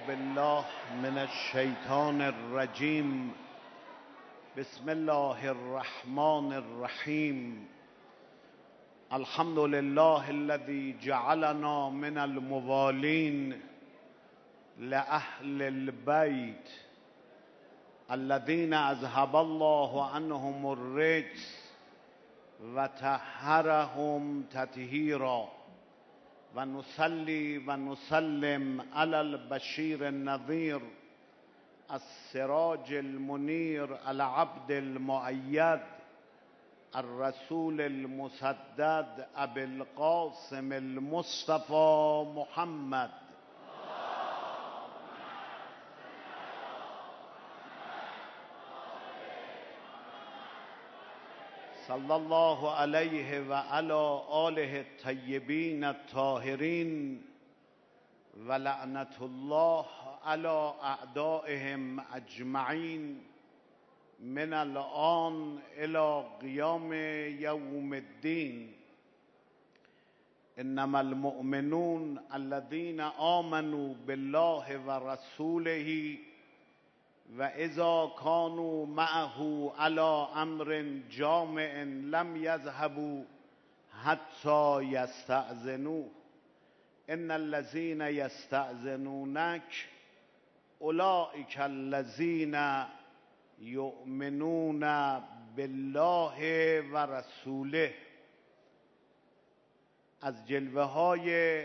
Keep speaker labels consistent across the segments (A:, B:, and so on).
A: بالله من الشیطان الرجیم. بسم الله الرحمن الرحیم. الحمد لله الذي جعلنا من الموالين لأهل البيت الذين أذهب الله عنهم الرجس وطهرهم تطهيرا ونصلي ونسلم على البشير النذير السراج المنير العبد المؤيد الرسول المسدد أبي القاسم المصطفى محمد صلى الله عليه وعلى آله الطيبين الطاهرين ولعنة الله على أعدائهم أجمعين من الآن إلى قيام يوم الدين. إنما المؤمنون الذين آمنوا بالله ورسوله وإذا كانوا معه على أمر جامع لم يذهبوا حتى يستأذنوه إن الذين يستأذنونك أولئك الذين يؤمنون بالله ورسوله. از جلوه های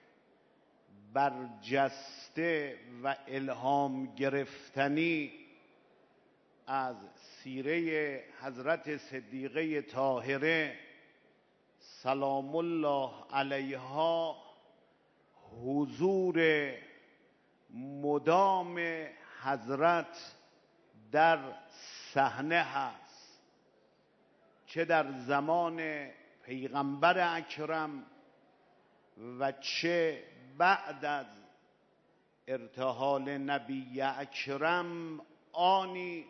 A: برجسته و الهام گرفتنی از سیره حضرت صدیقه طاهره سلام الله علیها حضور مدام حضرت در صحنه هست، چه در زمان پیغمبر اکرم و چه بعد از ارتحال نبی اکرم. آنی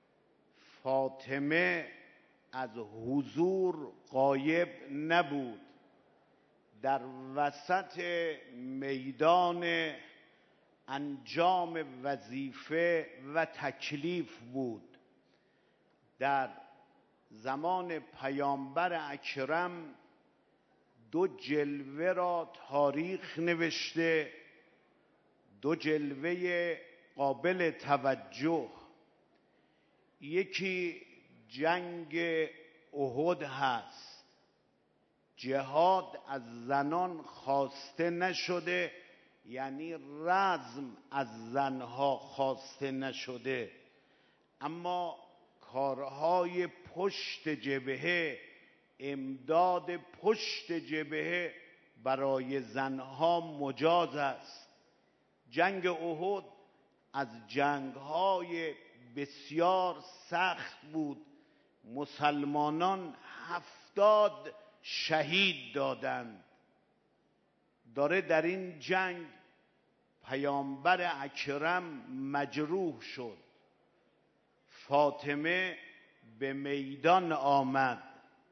A: فاطمه از حضور غایب نبود، در وسط میدان انجام وظیفه و تکلیف بود. در زمان پیامبر اکرم دو جلوه را تاریخ نوشته، دو جلوه قابل توجه. یکی جنگ احد هست، جهاد از زنان خواسته نشده، یعنی رزم از زنها خواسته نشده، اما کارهای پشت جبهه، امداد پشت جبهه برای زنها مجاز است. جنگ احد از جنگهای بسیار سخت بود. مسلمانان 70 شهید دادند. داره در این جنگ پیامبر اکرم مجروح شد. فاطمه به میدان آمد.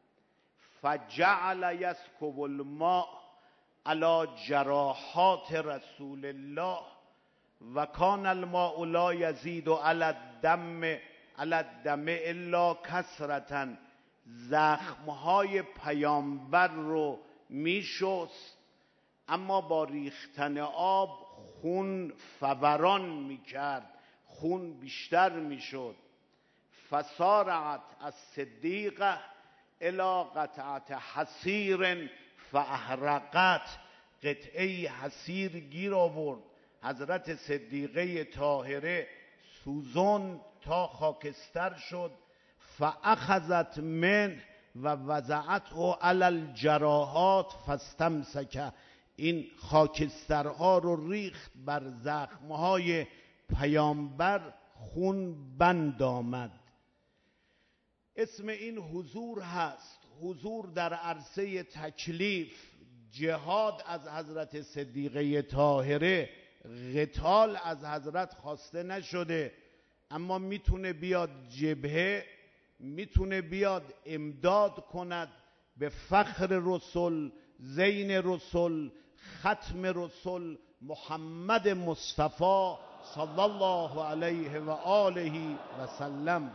A: فجعل یسکب الماء علی جراحات رسول الله و کان الماء لا یزید علی الدم الا کثرة. زخمهای پیامبر رو میشست، اما با ریختن آب خون فوران میکرد، خون بیشتر میشد. فسارعت الصدیقه الى قطعه حصیر فاحرقت. قطعه حصیر گیر آورد. حضرت صدیقه طاهره سوزن تا خاکستر شد. فاخذت من و وضعته علی الجراحات فاستمسک. این خاکسترها رو ریخت بر زخمهای پیامبر، خون بند آمد. اسم این حضور هست، حضور در عرصه تکلیف. جهاد از حضرت صدیقه طاهره، قتال از حضرت خواسته نشده، اما میتونه بیاد جبهه، میتونه بیاد امداد کند به فخر رسول، زین رسول، ختم رسول، محمد مصطفی صلی الله علیه و آله و سلم.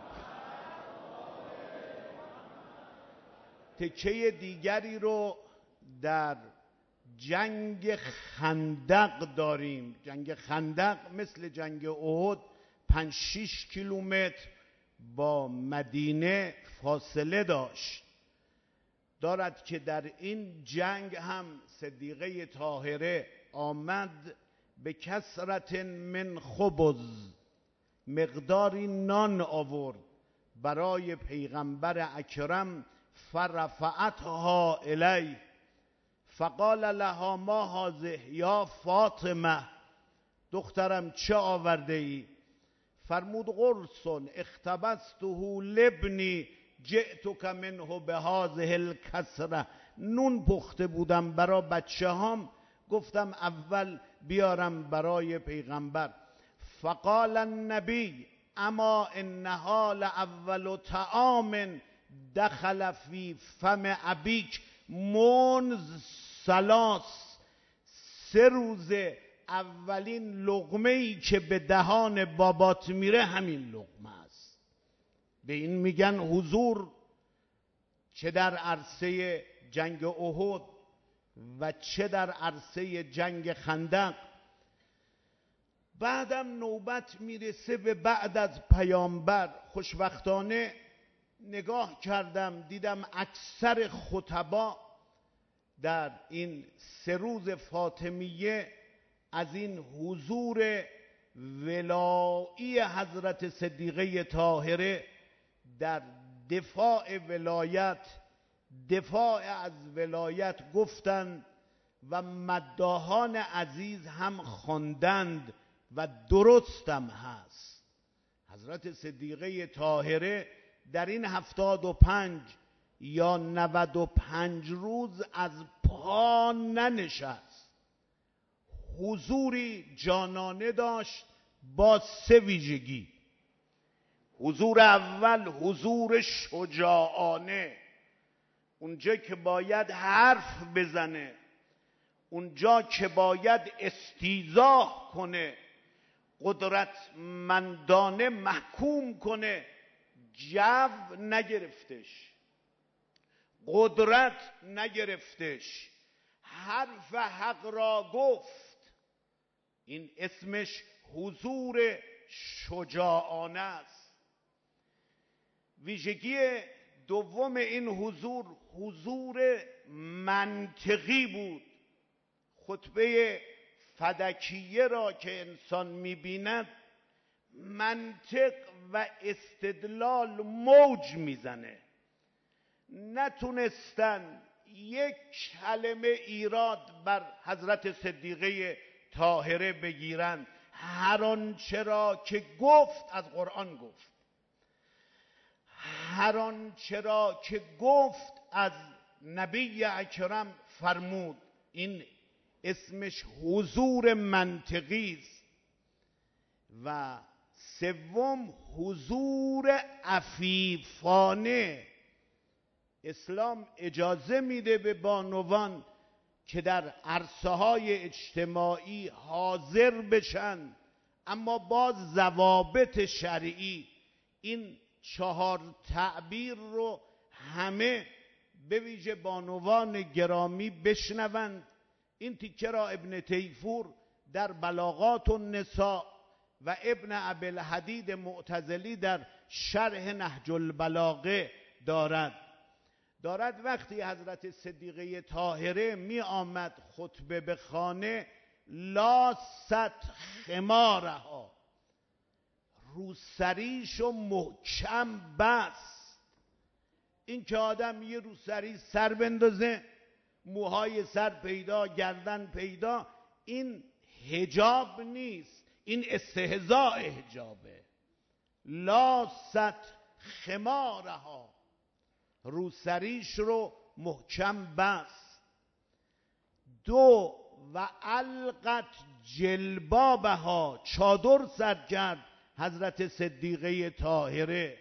A: تکه دیگری رو در جنگ خندق داریم. جنگ خندق مثل جنگ احد 5-6 کیلومتر با مدینه فاصله دارد که در این جنگ هم صدیقه طاهره آمد به کثرت من خبز، مقداری نان آورد برای پیغمبر اکرم، فرفعتها الی فقال لها ما هذه یا فاطمه، دخترم چه آورده ای؟ فرمود قرص اختبسته لبنی جئتک منه بهذه الکسره، نون پخته بودم برای بچه هام، گفتم اول بیارم برای پیغمبر. فقال النبی اما انها لاول طعام دخل فی فم ابیک منذ 3 روز اولین لقمه ای که به دهان بابات میره همین لقمه است. به این میگن حضور، چه در عرصه جنگ احد و چه در عرصه جنگ خندق. بعدم نوبت میرسه به بعد از پیامبر. خوشبختانه نگاه کردم دیدم اکثر خطبا در این 3 روز فاطمیه از این حضور ولایی حضرت صدیقه طاهره در دفاع ولایت، دفاع از ولایت گفتند و مداحان عزیز هم خواندند و درستم هست. حضرت صدیقه طاهره در این 75 یا 95 روز از پا ننشست، حضوری جانانه داشت با 3 ویژگی. حضور اول حضور شجاعانه، اونجا که باید حرف بزنه، اونجا که باید استیضاح کنه، قدرتمندانه محکوم کنه، جو نگرفتش، قدرت نگرفتش، حرف حق را گفت. این اسمش حضور شجاعانه است. ویژگی دوم این حضور، حضور منطقی بود. خطبه فدکیه را که انسان میبیند منطق و استدلال موج میزنه. نتونستن یک کلمه ایراد بر حضرت صدیقه طاهره بگیرن. هر آنچه را که گفت از قرآن گفت، هر آنچه را که گفت از نبی اکرم فرمود. این اسمش حضور منطقی است. و سوم حضور عفیفانه. اسلام اجازه میده به بانوان که در عرصه های اجتماعی حاضر بشن، اما با ضوابط شرعی. این 4 تعبیر رو همه به ویژه بانوان گرامی بشنوند. این تیکه را ابن تیفور در بلاغات النساء و ابن ابی‌الحدید معتزلی در شرح نهج البلاغه دارد. وقتی حضرت صدیقه طاهره می آمد خطبه به خانه، لاست خمارها، روسریشو محکم بست. این که آدم یه روسری سر بندازه، موهای سر پیدا، گردن پیدا، این حجاب نیست، این استهزاء حجابه. لاست خمارها، روسریش رو محکم بست. 2 و القت جلبابها، چادر سر کرد حضرت صدیقه طاهره.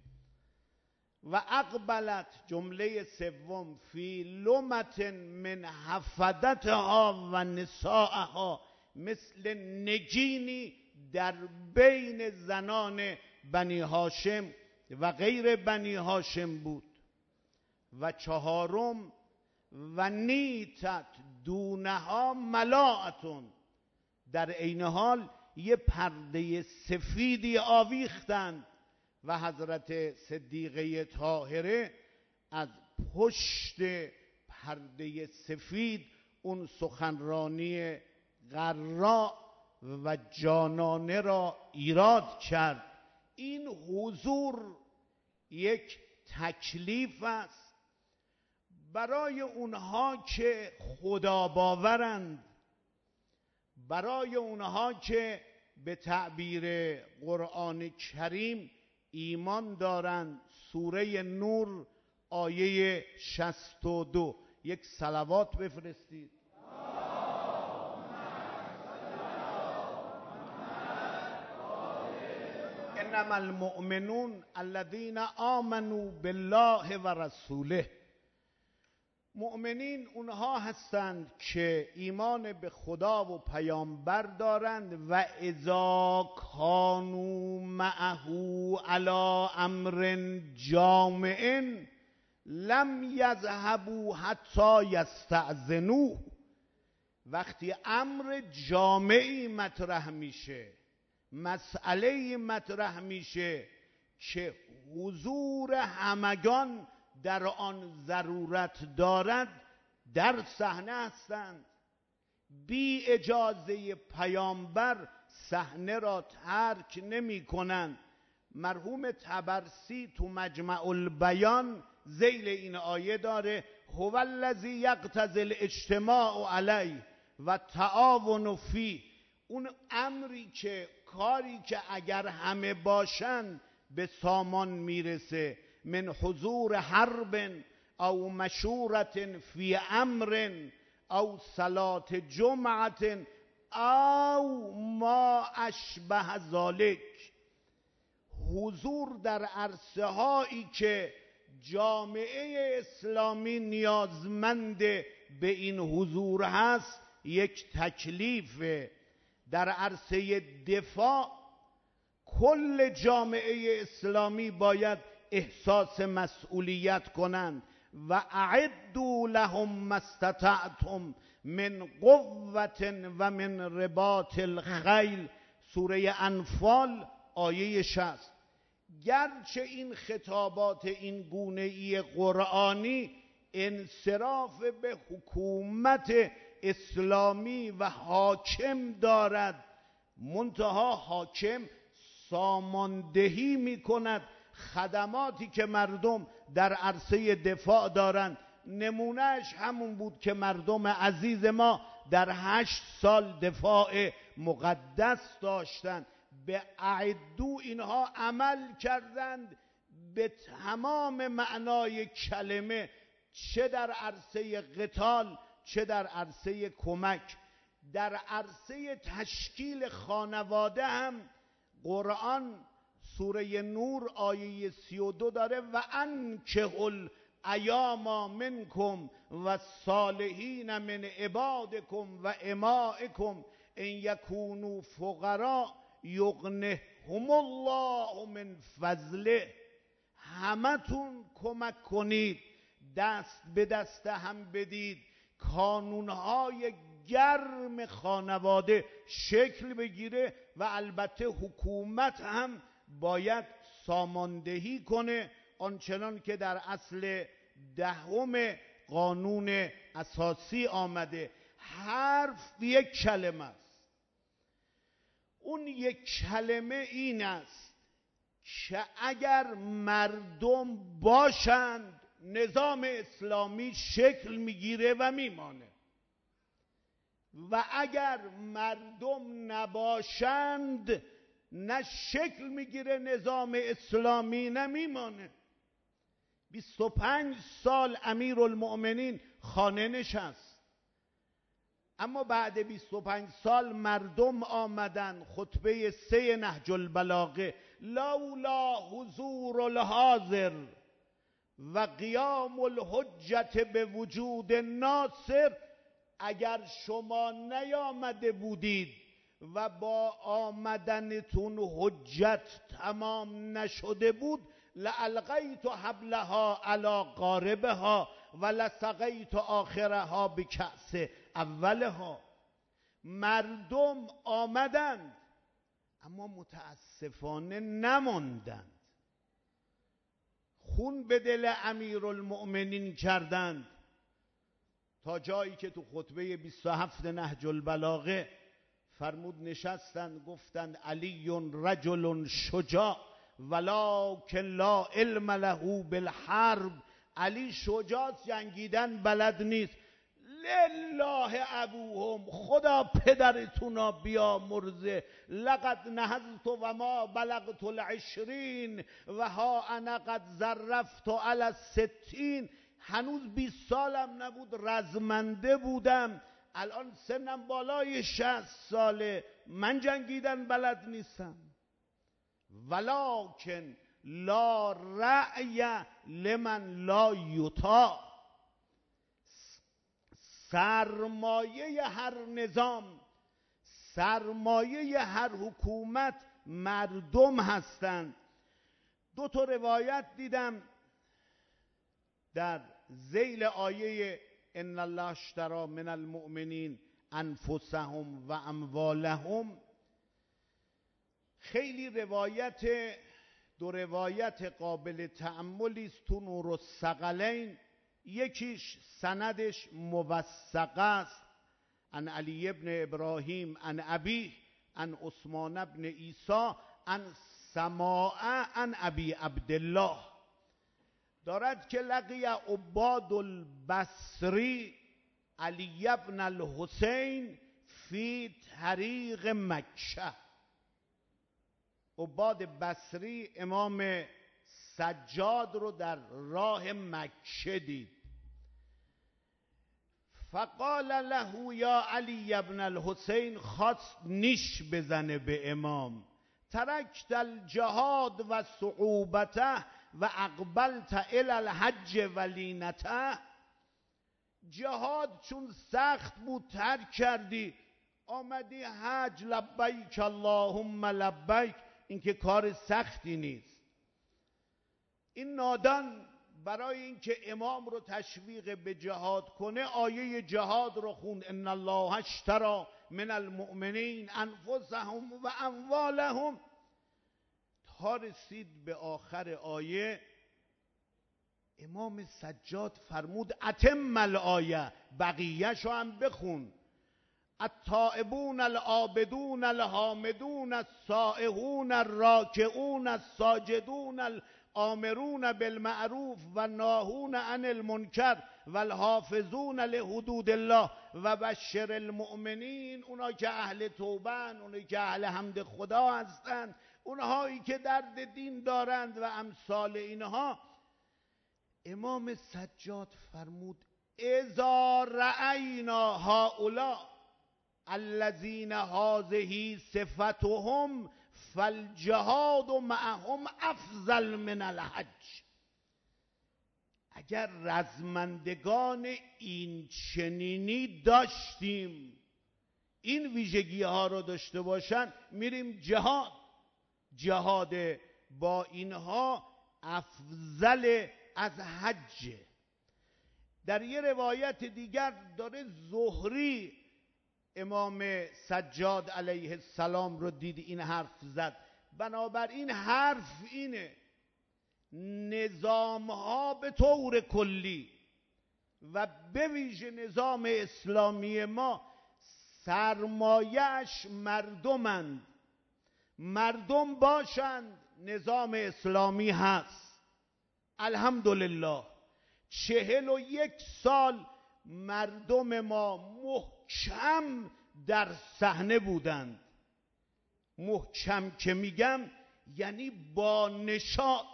A: و اقبلت، جمله سوم، فی لمت من حفدتها و نسائها مثل نگینی در بین زنان بنی هاشم و غیر بنی هاشم بود. و چهارم و نیتت دونها ملاعتون، در عین حال یه پرده سفیدی آویختند و حضرت صدیقه طاهره از پشت پرده سفید اون سخنرانی غراء و جانانه را ایراد کرد. این حضور یک تکلیف است برای اونها که خدا باورند، برای اونها که به تعبیر قرآن کریم ایمان دارند. سوره نور آیه 62. یک صلوات بفرستید. انما المؤمنون الذين آمنوا بالله و رسوله. مؤمنین اونها هستند که ایمان به خدا و پیامبر دارند و اذا کانوا معه علی امر جامع لم یذهبوا حتی یستأذنوه. وقتی امر جامعی مطرح میشه، مسئله مطرح میشه که حضور همگان در آن ضرورت دارد، در صحنه هستند. بی اجازه پیامبر صحنه را ترک نمی کنند. مرحوم طبرسی تو مجمع البیان ذیل این آیه داره هو الذی یقتضی الاجتماع علیه و تعاون فیه. اون امری که کاری که اگر همه باشن به سامان میرسه، من حضور حرب او مشورت فی امر او صلات جمعت او ما اشبه ذالک. حضور در عرصه هایی که جامعه اسلامی نیازمند به این حضور هست یک تکلیفه. در عرصه دفاع کل جامعه اسلامی باید احساس مسئولیت کنند. و اعدوا لهم ما استطعتم من قوة و من رباط الخیل، سوره انفال آیه 60. گرچه این خطابات این گونه‌ای قرآنی انصراف به حکومت اسلامی و حاکم دارد، منتها حاکم ساماندهی می کند خدماتی که مردم در عرصه دفاع دارند. نمونهش همون بود که مردم عزیز ما در 8 سال دفاع مقدس داشتند. به اعدو اینها عمل کردند به تمام معنای کلمه، چه در عرصه قتال چه در عرصه کمک. در عرصه تشکیل خانواده هم قرآن سوره نور آیه 32 داره و انکحوا الایام منکم و الصالحین من عبادکم و امائکم ان یکونوا فقراء یغنهم الله من فضله. همتون کمک کنید، دست به دست هم بدید، کانونهای گرم خانواده شکل بگیره و البته حکومت هم باید ساماندهی کنه، آنچنان که در اصل 10 قانون اساسی آمده. حرف یک کلمه است. اون یک کلمه این است که اگر مردم باشند نظام اسلامی شکل میگیره و میمانه، و اگر مردم نباشند نه شکل میگیره نظام اسلامی نه میمانه. 25 سال امیرالمؤمنین خانه نشست، اما بعد 25 سال مردم آمدن. خطبه 3 نهج البلاغه لولا حضور الحاضر و قیام الحجت به وجود ناصر اگر شما نیامده بودید و با آمدنتون حجت تمام نشده بود لالقیت حبلها علی قاربها و لسقیت آخرها بکأس اولها. مردم آمدند اما متاسفانه نماندند، خون به دل امیرالمؤمنین کردند، تا جایی که تو خطبه 27 نهج البلاغه فرمود نشستند گفتند علی رجل شجاع ولکن لا علم له بالحرب. علی شجاع، جنگیدن بلد نیست. لله ابوهم، خدا پدرتونا بیامرزه. لقد نهضت و ما بلغت العشرین و ها انا قد ظرفت علی الستین. هنوز 20 سالم نبود رزمنده بودم، الان سنم بالای 60 ساله، من جنگیدن بلد نیستم. ولکن لا رأی لمن لا یطاع. سرمایه هر نظام، سرمایه هر حکومت مردم هستند. 2 تا روایت دیدم در ذیل آیه ان الله اشتری من المؤمنین انفسهم و اموالهم. خیلی روایت، 2 روایت قابل تأملی است تو نور الثقلین. یکیش سندش موثق است، عن علی ابن ابراهیم عن ابی عن عثمان ابن عیسی عن سماعه عن ابی عبدالله، دارد که لقی عباد البصری علی ابن الحسین فی طریق مکه. عباد بصری امام سجاد رو در راه مکه دید. فقال له یا علی ابن الحسین، خواست نیش بزنه به امام، ترکت الجهاد و صعوبته و اقبلت الی الحج ولینته. جهاد چون سخت بود ترک کردی، آمدی حج، لبیک اللهم لبیک، این که کار سختی نیست. این نادان برای اینکه امام رو تشویق به جهاد کنه آیه جهاد رو خوند، ان الله اشتری من المؤمنین انفسهم و اموالهم، تا رسید به آخر آیه امام سجاد فرمود اتم الآیه، بقیه‌شو هم بخون. التائبون العابدون الحامدون السائحون الراکعون الساجدون الآمرون بالمعروف و ناهون عن المنکر والحافظون لحدود الله و بشر المؤمنین. اونا که اهل توبن، اونا که اهل حمد خدا هستند، اونهایی که درد دین دارند و امثال اینها. امام سجاد فرمود اذا رأینا هؤلاء الذین هذه صفتهم فالجهاد معهم افضل من الحج. اگر رزمندگان این چنینی داشتیم، این ویژگی ها رو داشته باشن، میریم جهاد. جهاد با اینها افضل از حج. در یه روایت دیگر داره زهری امام سجاد علیه السلام رو دید این حرف زد. بنابراین حرف اینه نظام ها به طور کلی و به ویژه نظام اسلامی ما سرمایه‌اش مردمند. مردم باشند نظام اسلامی هست. الحمدلله 41 سال مردم ما محکم در صحنه بودند. محکم که میگم یعنی با نشاط.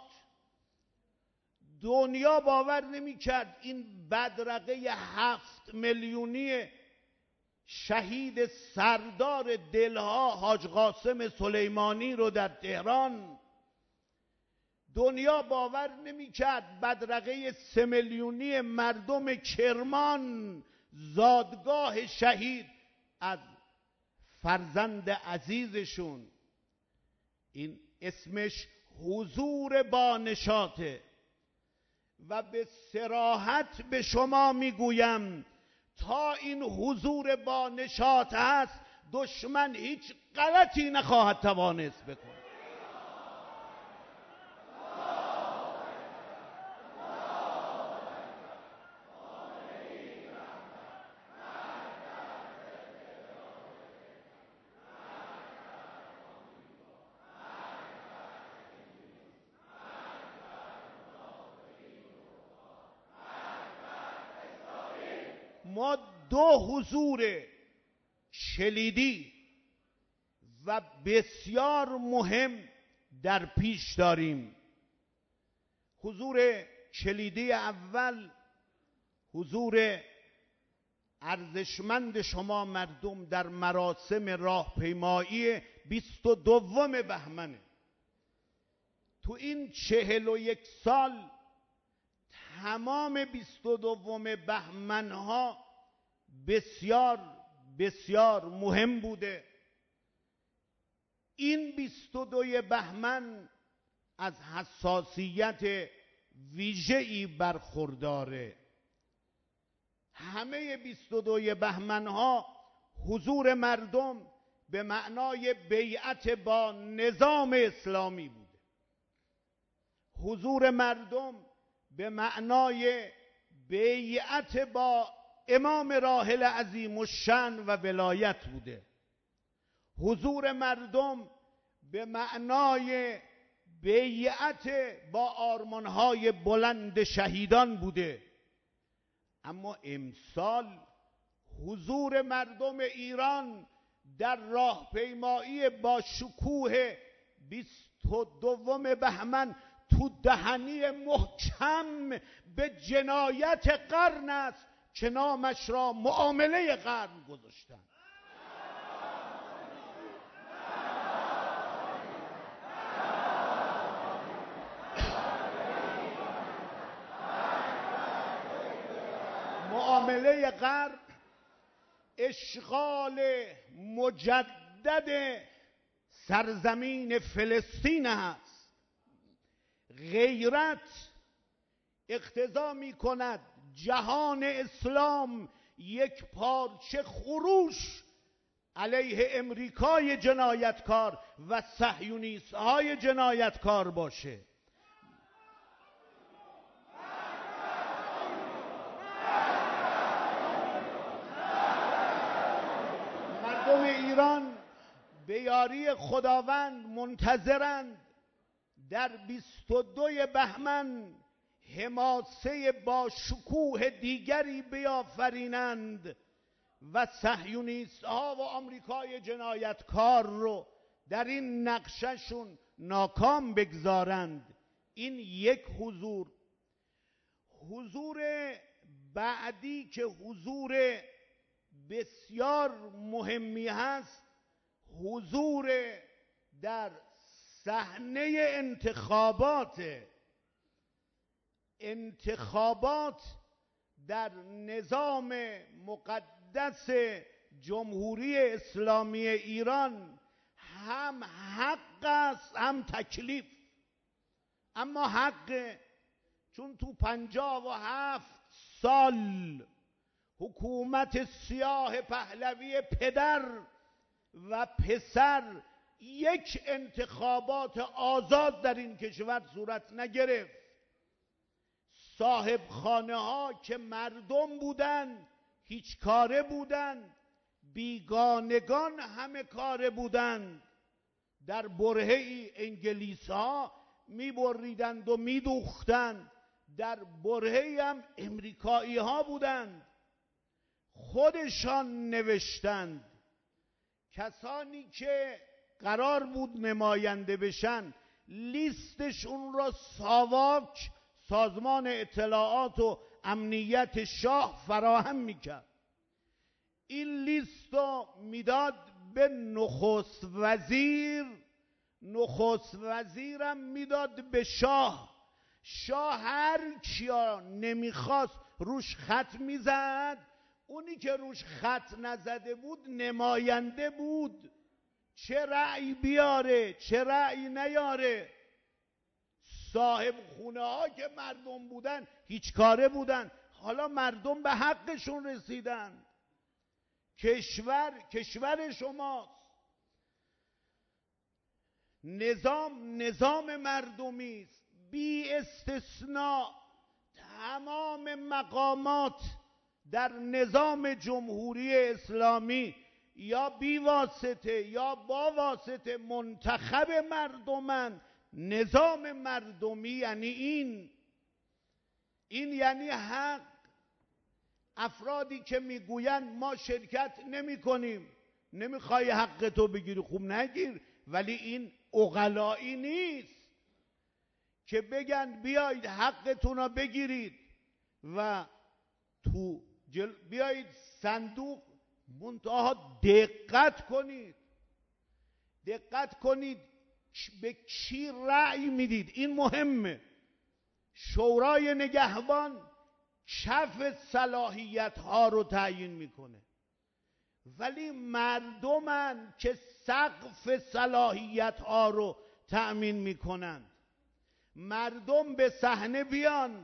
A: دنیا باور نمیکرد این بدرقه 7 میلیونی شهید سردار دلها حاج قاسم سلیمانی رو در تهران، دنیا باور نمیکرد بدرقه 3 میلیونی مردم کرمان زادگاه شهید از فرزند عزیزشون. این اسمش حضور با نشاطه و به صراحت به شما میگویم تا این حضور با نشاط هست دشمن هیچ غلطی نخواهد توانست بکنه. ما دو حضور کلیدی و بسیار مهم در پیش داریم. حضور کلیدی اول حضور ارزشمند شما مردم در مراسم راهپیمایی 22 بهمنه. تو این 41 سال تمام 22 بهمن ها بسیار بسیار مهم بوده. این 22 بهمن از حساسیت ویژه‌ای برخورداره. همه 22 بهمن ها حضور مردم به معنای بیعت با نظام اسلامی بوده. حضور مردم به معنای بیعت با امام راحل عظیم الشأن و ولایت بوده. حضور مردم به معنای بیعت با آرمانهای بلند شهیدان بوده. اما امسال حضور مردم ایران در راهپیمایی با شکوه 22 بهمن تو دهنی محکم به جنایت قرن است که نامش را معامله قرن گذاشتن. معامله قرن اشغال مجدد سرزمین فلسطین است. غیرت اقتضا می کند جهان اسلام یک پارچه خروش علیه امریکای جنایتکار و صهیونیست های جنایتکار باشه. مردم ایران به یاری خداوند منتظرند در 22 بهمن حماسه با شکوه دیگری بیافرینند و صهیونیست ها و آمریکای جنایتکار رو در این نقششون ناکام بگذارند. این یک حضور. حضور بعدی که حضور بسیار مهمی هست، حضور در صحنه انتخابات در نظام مقدس جمهوری اسلامی ایران هم حق است هم تکلیف. اما حق، چون تو 57 سال حکومت سیاه پهلوی پدر و پسر یک انتخابات آزاد در این کشور صورت نگرفت. صاحب خانه ها که مردم بودند هیچ کاره بودند، بیگانگان همه کاره بودند. در برهه‌ای انگلیس ها میبریدند و میدوختند، در برهه‌ای هم امریکایی ها بودند. خودشان نوشتند کسانی که قرار بود نماینده بشن لیستشون را ساواک سازمان اطلاعات و امنیت شاه فراهم میکرد. این لیست رو میداد به نخست وزیر، نخست وزیرم میداد به شاه. شاه هر کیا نمیخواست روش خط میزد، اونی که روش خط نزده بود نماینده بود، چه رأی بیاره چه رأی نیاره. صاحب خونه ها که مردم بودن هیچ کاره بودن، حالا مردم به حقشون رسیدن. کشور شماست، نظام مردمی است بی استثناء. تمام مقامات در نظام جمهوری اسلامی یا بی واسطه یا با واسطه منتخب مردمن. نظام مردمی یعنی این یعنی حق. افرادی که میگوین ما شرکت نمی کنیم، نمیخوای حق تو بگیری، خوب نگیر، ولی این عقلایی نیست که بگن بیایید حقتون رو بگیرید و بیایید صندوق. منتها دقت کنید به کی رأی میدید. این مهمه. شورای نگهبان کف صلاحیت ها رو تعیین میکنه، ولی مردمن که سقف صلاحیت ها رو تأمین میکنند. مردم به صحنه بیان،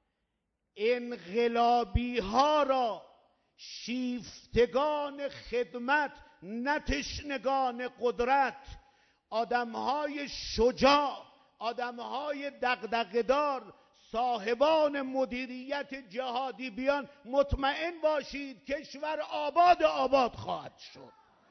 A: انقلابی ها را، شیفتگان خدمت نه تشنگان قدرت، آدمهای شجاع، آدمهای دغدغه‌دار، صاحبان مدیریت جهادی بیان، مطمئن باشید کشور آباد خواهد شد.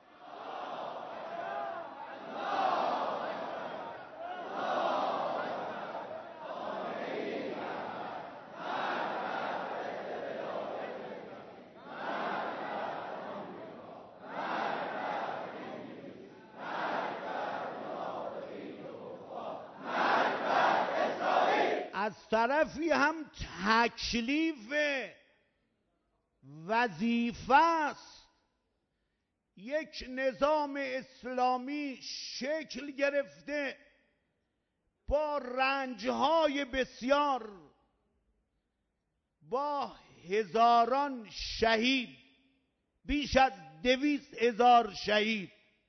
A: از طرفی هم تکلیف وظیفه است. یک نظام اسلامی شکل گرفته با رنجهای بسیار، با هزاران شهید، بیش از 200,000 شهید.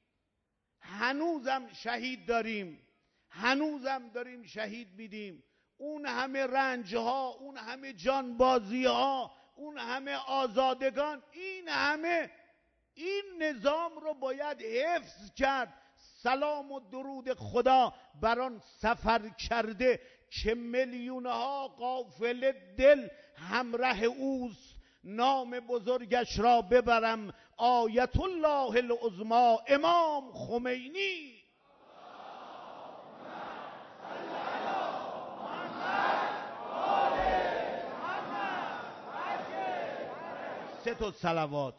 A: هنوزم شهید داریم، هنوزم داریم شهید میدیم. اون همه رنجها، اون همه جانبازیها، اون همه آزادگان، این نظام رو باید حفظ کرد. سلام و درود خدا بر آن سفر کرده که میلیونها قافله دل همراه اوست. نام بزرگش را ببرم، آیت الله العظمی امام خمینی. سه تا صلوات.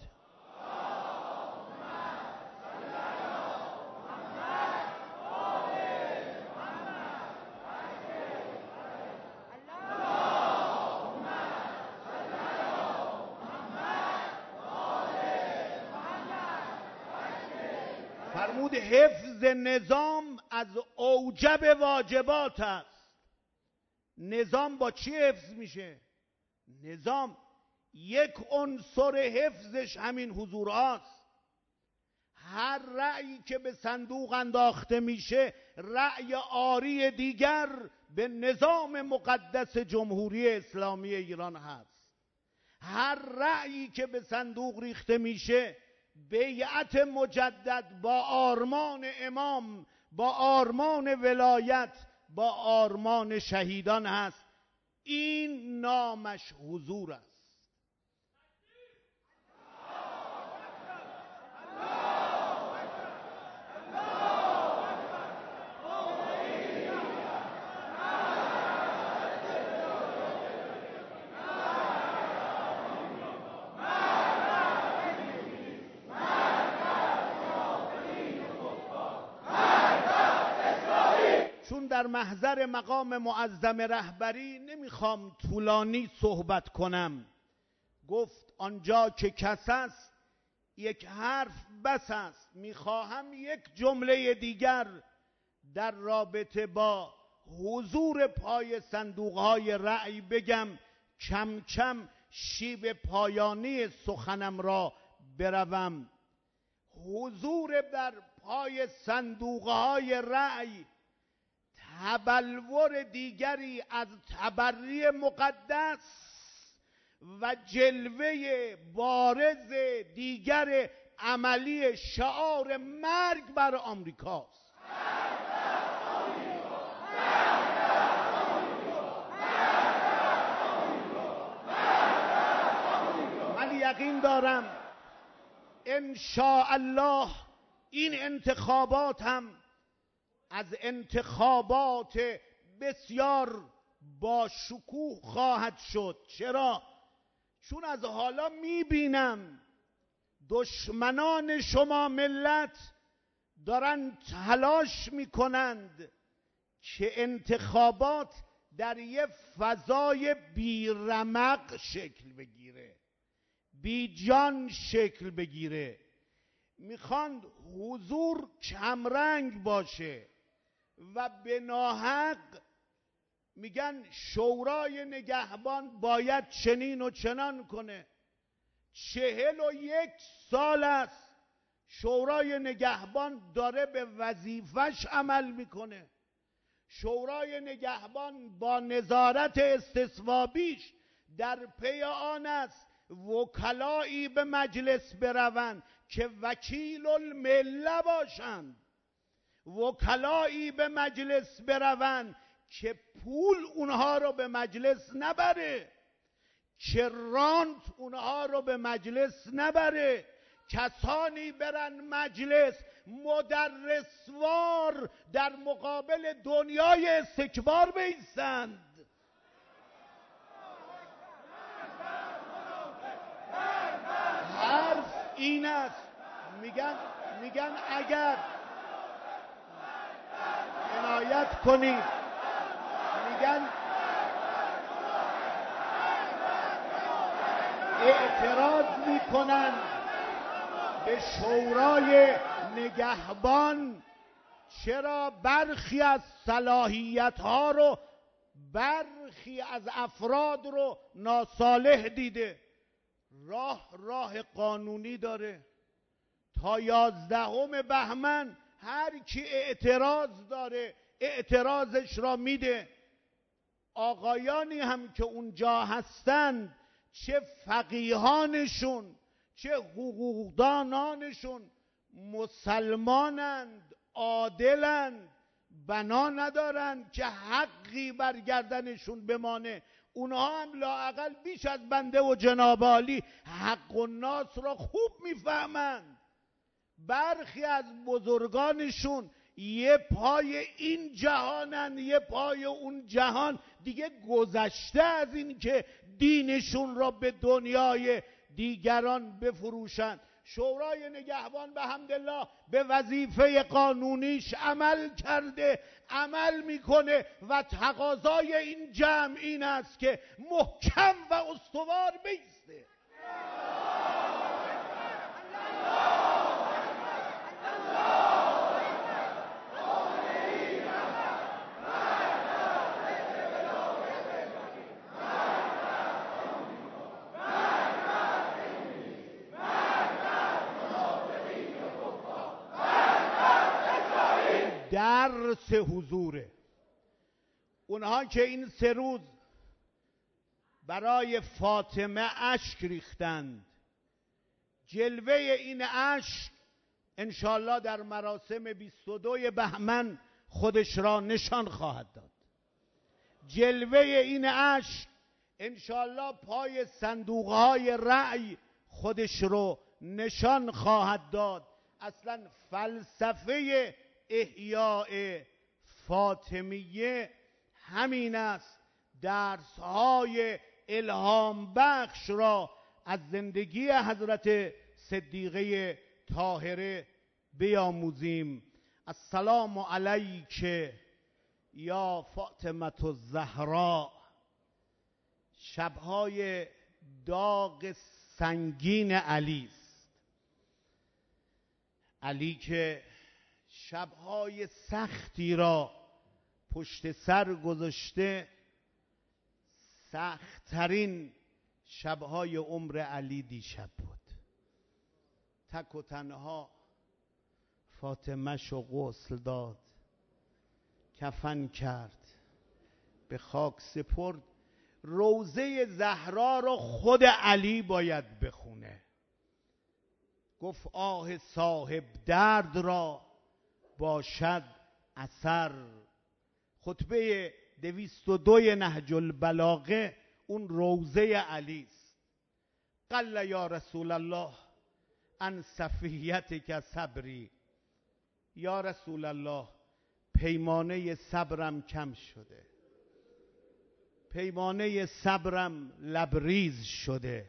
A: فرمود حفظ نظام از اوجب واجبات است. نظام با چی حفظ میشه؟ نظام یک عنصر حفظش همین حضور است. هر رأیی که به صندوق انداخته میشه رأی آری دیگر به نظام مقدس جمهوری اسلامی ایران هست. هر رأیی که به صندوق ریخته میشه بیعت مجدد با آرمان امام، با آرمان ولایت، با آرمان شهیدان هست. این نامش حضور است. چون در محضر مقام معظم رهبری نمیخوام طولانی صحبت کنم. گفت آنجا که کس است یک حرف بس است. میخواهم یک جمله دیگر در رابطه با حضور پای صندوقهای رأی بگم. کم کم شیب پایانی سخنم را بروم، حضور در پای صندوقهای رأی تبلور دیگری از تبری مقدس و جلوه بارز دیگر عملی شعار مرگ بر آمریکاست. من یقین دارم ان شاء الله این انتخابات هم از انتخابات بسیار با شکوه خواهد شد. چرا؟ چون از حالا میبینم دشمنان شما ملت دارن تلاش میکنند که انتخابات در یه فضای بیرمق شکل بگیره، بی جان شکل بگیره. میخواند حضور کمرنگ باشه و به ناحق میگن شورای نگهبان باید چنین و چنان کنه. 41 سال است شورای نگهبان داره به وظیفش عمل میکنه. شورای نگهبان با نظارت استصوابیش در پی آن است وکلایی به مجلس بروند که وکیل المله باشند، وکلایی به مجلس بروند که پول اونها رو به مجلس نبره، که رانت اونها رو به مجلس نبره. کسانی برن مجلس مدرسوار در مقابل دنیای استکبار بایستند. حرف این است، میگن اگر عنایت کنید، میگن اعتراض میکنن به شورای نگهبان چرا برخی از صلاحیت ها رو، برخی از افراد رو ناصالح دیده. راه قانونی داره. تا 11 بهمن هر کی اعتراض داره اعتراضش را میده. آقایانی هم که اونجا هستند، چه فقیهانشون چه حقوقدانانشون مسلمانند، عادلند، بنا ندارند که حقی بر گردنشون بمانه. اونها هم لااقل بیش از بنده و جناب عالی حق الناس را خوب میفهمند. برخی از بزرگانشون یه پای این جهانن یه پای اون جهان، دیگه گذشته از این که دینشون را به دنیای دیگران بفروشند. شورای نگهبان به حمدالله به وظیفه قانونیش عمل کرده، عمل میکنه و تقاضای این جمع این است که محکم و استوار بیسته. درس حضوره. اونها که این 3 روز برای فاطمه اشک ریختند، جلوه این اشک انشالله در مراسم 22 بهمن خودش را نشان خواهد داد. جلوه این اشک انشالله پای صندوقهای رأی خودش رو نشان خواهد داد. اصلا فلسفه احیاء فاطمیه همین است، درسهای الهام بخش را از زندگی حضرت صدیقه طاهره بیاموزیم. السلام علیک یا فاطمه الزهراء. شبهای داغ سنگین علی است، علی که شبهای سختی را پشت سر گذاشته، سختترین شبهای عمر علی دیشب بود. تک و تنها فاطمه شو غسل داد، کفن کرد، به خاک سپرد. روضه زهرا رو خود علی باید بخونه. گفت آه صاحب درد را باشد اثر. خطبه 202 نهج البلاغه اون روضه علی است. قل یا رسول الله ان صفیتک صبری. یا رسول الله پیمانه صبرم کم شده، پیمانه صبرم لبریز شده.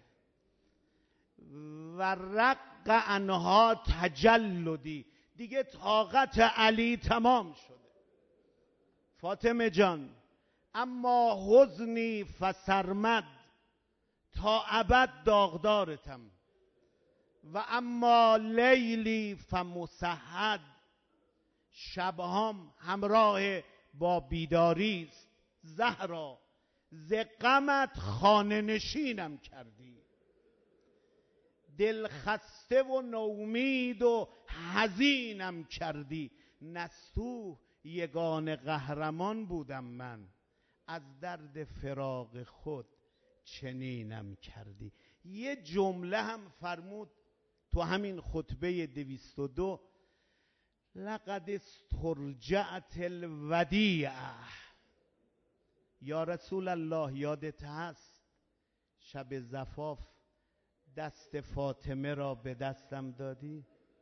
A: و رق عنها تجلدی، دیگه طاقت علی تمام شده. فاطمه جان اما حزنی فسرمد، تا ابد داغدارتم. و اما لیلی فمسحد، شبهام همراه با بیداری است. زهرا ز غمت خانه نشینم کردی، دل خسته و نومید و حزینم کردی. نستوه یگان قهرمان بودم من، از درد فراق خود چنینم کردی. یه جمله هم فرمود تو همین خطبه 202: لقد استرجعت الودیعه. یا رسول الله یادت هست شب زفاف دست فاطمه را به دستم دادی؟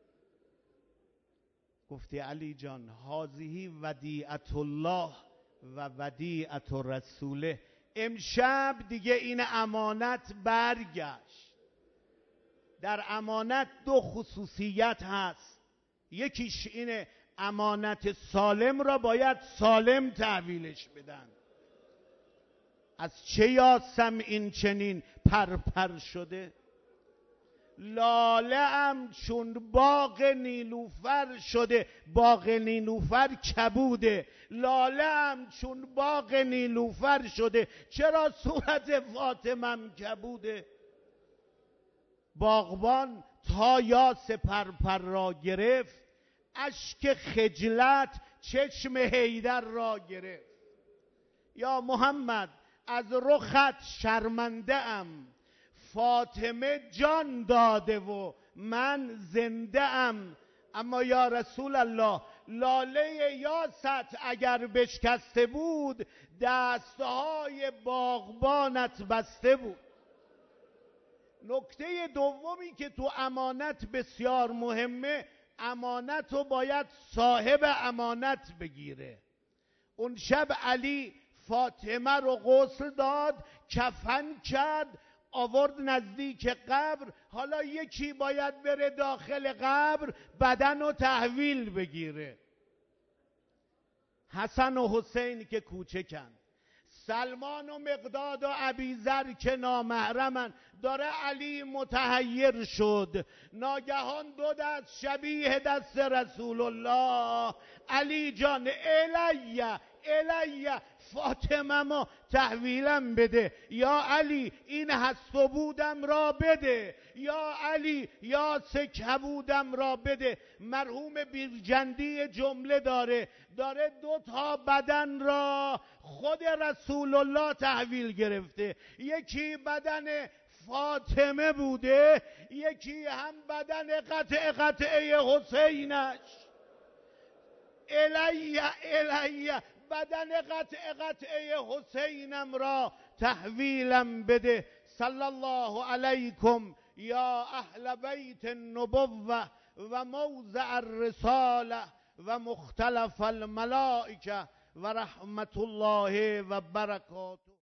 A: گفتی علی جان هذه ودیعت الله و ودیعت رسوله. امشب دیگه این امانت برگشت. در امانت دو خصوصیت هست، یکیش اینه امانت سالم را باید سالم تحویلش بدن. از چه یاسم این چنین پرپر شده؟ لاله ام چون باغ نیلوفر شده. باغ نیلوفر کبوده، لاله ام چون باغ نیلوفر شده. چرا صورت فاطمم کبوده؟ باغبان تا یاس پرپر را گرفت، اشک خجلت چشم حیدر را گرفت. یا محمد از رخت شرمنده ام، فاطمه جان داده و من زنده ام. اما یا رسول الله لاله یاست اگر بشکسته بود، دستهای باغبانت بسته بود. نکته دومی که تو امانت بسیار مهمه، امانت رو باید صاحب امانت بگیره. اون شب علی فاطمه رو غسل داد، کفن کرد، آورد نزدیک قبر. حالا یکی باید بره داخل قبر بدن رو تحویل بگیره. حسن و حسین که کوچکن، سلمان و مقداد و ابیذر که نامحرمن. داره علی متحیر شد، ناگهان دو دست شبیه دست رسول الله. علی جان الیه الیه، فاطمه ما تحویلم بده. یا علی این هست و بودم را بده. یا علی یا کبودم را بده. مرحوم بیرجندی جمله داره دو تا بدن را خود رسول الله تحویل گرفته. یکی بدن فاطمه بوده، یکی هم بدن قطعه حسینش. الیه الیه، بدن قطعه حسینم را تحویلم بده. صلی الله علیکم یا اهل بیت النبوه و موضع الرساله و مختلف الملائکه و رحمت الله و برکاته.